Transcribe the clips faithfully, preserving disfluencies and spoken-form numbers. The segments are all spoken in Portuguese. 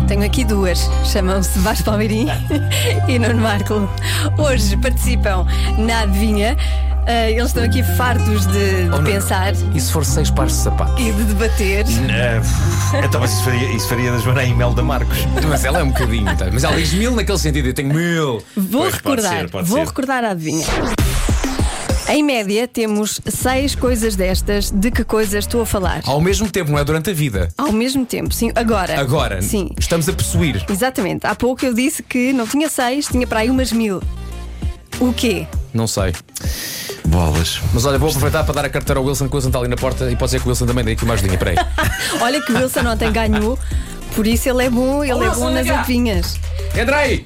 Tenho aqui duas, chamam-se Vasco Palmeirim e Nuno Marco. Hoje participam na adivinha. Uh, eles estão aqui fartos de, de oh, pensar. Não, não. E se for seis pares de sapatos? E de debater. Uh, então, mas isso faria, isso faria da Joana a Imelda Marcos. Mas ela é um bocadinho, tá? Mas ela diz mil naquele sentido, eu tenho mil. Vou Pois, recordar, pode ser, pode vou ser. recordar a adivinha. Em média, temos seis coisas destas. De que coisas estou a falar? Ao mesmo tempo, não é durante a vida. Ao mesmo tempo, sim. Agora. Agora, sim. Estamos a possuir. Exatamente. Há pouco eu disse que não tinha seis, tinha para aí umas mil. O quê? Não sei. Bolas. Mas olha, vou aproveitar para dar a carteira ao Wilson, que o Wilson está ali na porta. E pode ser que o Wilson também dê aqui uma ajudinha. Peraí. Olha que o Wilson ontem ganhou. Por isso ele é bom, ele Oh, é Wilson, bom nas vem cá. adivinhas. Entra aí!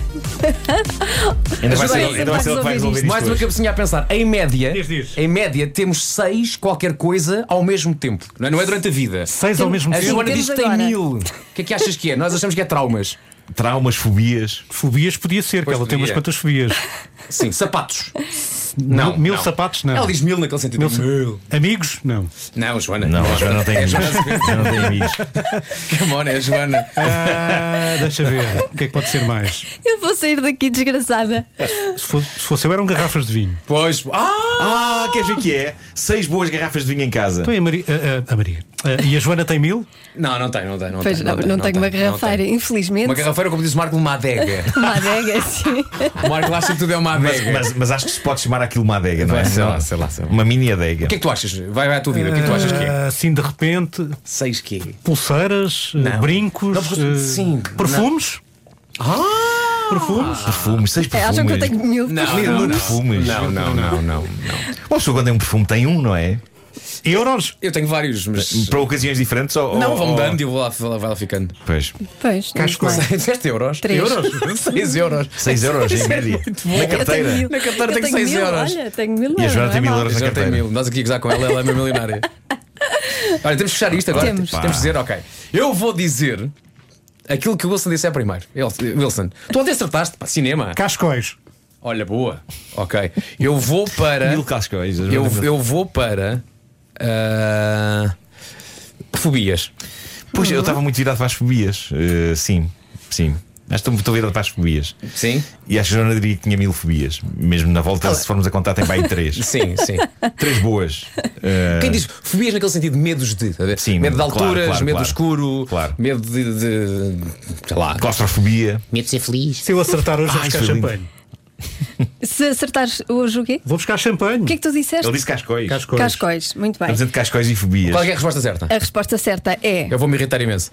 Ainda vai Ajuda ser, aí, ainda vai ser ele que vai resolver isto Mais uma hoje. cabecinha a pensar. Em média, Diz, diz. em média, temos seis qualquer coisa ao mesmo tempo. Não é, não é durante a vida. Seis ao mesmo A tempo. Joana temos diz que tem agora. mil. O que é que achas que é? Nós achamos que é traumas. Traumas, fobias. Fobias podia ser, que Pois ela tem umas podia. quantas fobias. Sim, sapatos. Não, mil não. sapatos, não. Ela diz mil naquele sentido. Mil sa- Mil. Amigos, não. Não, Joana. Não, a Joana não tem É a amigos. Joana. Já não tem amigos. Come on, é a Joana. Ah, deixa ver. O que é que pode ser mais? Eu vou sair daqui desgraçada. Se fosse, se fosse eu, eram garrafas de vinho. Pois. Ah! Ah, queres ver o que é? Seis boas garrafas de vinho em casa. Então, e a Maria. a- a- a Maria. Ah, e a Joana tem mil? Não, não tem, não tem. Não Pois tem, não, não, tem, tenho uma tem, não garrafeira, tem. infelizmente. Uma garrafeira, como diz o Marco, uma adega. Uma adega, sim. O Marco acha que tudo é uma Mas, adega. mas, mas acho que se pode chamar aquilo uma adega, não é? Sei lá, Não. sei lá, sei lá. Uma mini adega. O que é que tu achas? Vai, vai à tua vida. O que é que tu achas que é? Ah, assim, de repente, Seis quê? pulseiras, ah, Não. brincos, Não, porque- ah, sim, perfumes. Perfumes. Perfumes, seis É, perfumes. acham que eu tenho mil Não, perfumes? não, não. perfumes. Não, não, não, não, não. Uma pessoa quando tem um perfume tem um, não é? Euros. Eu tenho vários, mas. Para ocasiões diferentes ou. Não, ou- vão ou- dando e eu vou lá, vai lá, vai lá ficando. Pois. Pois, Cascos. muito bem. Disseste euros? Três. Euros? Seis euros. seis euros em média. Na Eu tenho carteira. mil. Na carteira Eu tenho seis mil, euros. Olha, tenho mil E a euros, Joana não tem é mil mau. euros na Já tem carteira. mil. Nós aqui a gozar com ela, ela é uma milionária. Olha, temos que fechar isto agora. Temos. Temos de dizer, ok. Eu vou dizer aquilo que o Wilson disse é primeiro. Ele- Wilson, tu ontem acertaste para cinema. Cascóis. Olha, boa. Ok. Eu vou para. Mil cascóis. a Joana Eu, tem- eu vou para. ah, fobias. Pois, eu estava muito virado para as fobias. Uh, sim, sim. Acho que estou- estou virado para as fobias. Sim? E acho que a Joana diria que tinha mil fobias. Mesmo na volta, se formos a contar, tem para aí três. Sim, sim. Três boas. Uh, Quem diz fobias naquele sentido, medos de. tá a ver? Sim, medo de claro, alturas, claro, medo claro. do escuro, Claro. medo de, de- sei lá. Claustrofobia. Medo de ser feliz. Se eu acertar hoje, vou Ah, buscar isso foi lindo. champanhe. Se acertares hoje o quê? Vou buscar champanhe. O que é que tu disseste? Ele disse cascóis. Cascóis. Cascóis, muito bem. Estamos entre cascóis e fobias. Qual é, que é a resposta certa? A resposta certa é Eu vou me irritar imenso.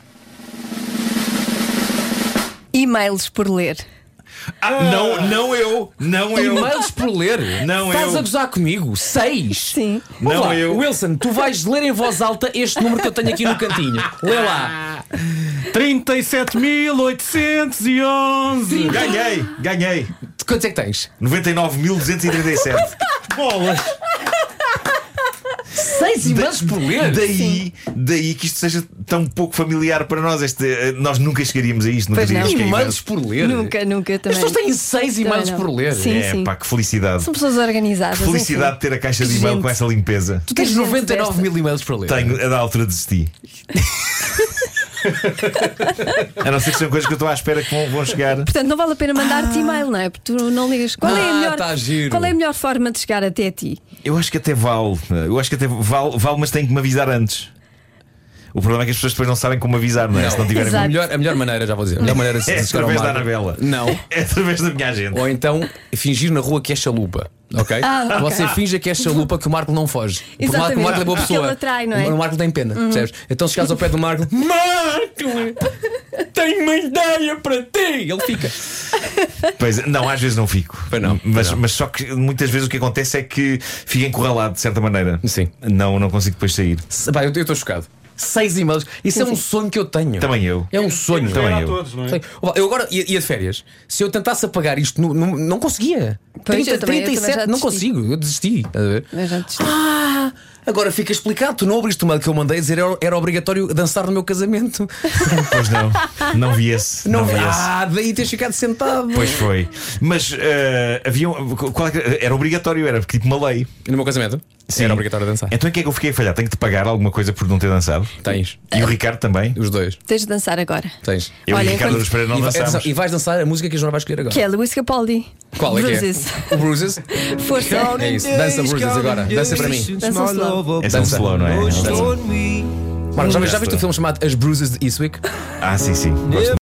e-mails por ler. Ah, não, não eu. Não eu. E-mails por ler? Não Estás eu. a gozar comigo? Seis? Sim. Vamos Não lá. eu. Wilson, tu vais ler em voz alta este número que eu tenho aqui no cantinho. Lê lá. trinta e sete mil oitocentos e onze. Ganhei, ganhei. Quantos é que tens? noventa e nove mil duzentos e trinta e sete. Bolas. Seis e-mails por ler? Daí, daí que isto seja tão pouco familiar para nós. Este, eh, nós nunca chegaríamos a isto. Nunca Pois não. diríamos que é E-mails por ler? Nunca, nunca As também. pessoas têm seis Também e-mails não. por ler. Sim, É sim. pá, que felicidade. São pessoas organizadas. Felicidade de enfim. ter a caixa de e-mail Gente. com essa limpeza. Tu tens Gente noventa e nove desta. mil e-mails para ler. Tenho, a da altura desisti. A não ser que sejam coisas que eu estou à espera que vão, vão chegar. Portanto, não vale a pena mandar-te e-mail, não é? Porque tu não ligas. Qual, é a Ah, melhor, tá giro. qual é a melhor forma de chegar até ti? Eu acho que até vale. Eu acho que até vale, vale mas tem que me avisar antes. O problema é que as pessoas depois não sabem como avisar, não é? Não. Se não tiverem. Exato. A melhor, a melhor maneira, já vou dizer, a melhor maneira de É se chegar ao através da Marco- Anabela. Não. É através da minha agenda. Ou então fingir na rua que é chalupa. Ok? Ah, ok. Você finge que é chalupa que o Marco não foge. Porque o Marco, Exatamente. o Marco é boa Porque pessoa. ele atrai, não é? O Marco tem pena, percebes? Então se chegares ao pé do Marco, Marco, tenho uma ideia para ti. Ele fica. Pois, não, às vezes não fico. Pois não, mas, pois não. mas só que muitas vezes o que acontece é que fico encurralado de certa maneira. Sim. Não, não consigo depois sair. Se- pá, eu estou chocado. Seis e-mails. Isso é um sonho que eu tenho. Também eu. É um sonho. Também a eu. todos, não é? Sim. Eu agora ia, ia de férias. Se eu tentasse apagar isto, não, não, não conseguia. Pois, trinta, eu também- eu também trinta e sete, já não desisti. consigo. Eu desisti. Estás a ver? Eu já desisti. Ah, agora fica explicado. Tu não abriste o mail que eu mandei a dizer era, era obrigatório dançar no meu casamento. Pois não. Não vi esse. Não, vi esse. Ah, daí teres ficado sentado. Pois foi. Mas eh, havia. um- Qual é que- era obrigatório, era tipo uma lei. No meu casamento? Sim. Era obrigatório dançar. Então o que é que eu fiquei a falhar? Tenho que te pagar alguma coisa por não ter dançado? Tens. E o Ricardo também? Os dois. Tens de dançar agora. Tens. Eu Olha, e o Ricardo enquanto- Aruz Pereira não E, vai- dançámos. e vais dançar a música que a Joana vai escolher agora. Que é Luís Capaldi. Qual é que é? Bruises. O Bruises? Força. É isso. Dança Bruises agora. Dança para mim. Dança um slow. É só um Dança. slow, não é? Marcos, já, já viste o filme chamado As Bruises de Eastwick? Ah, sim, sim. Gosto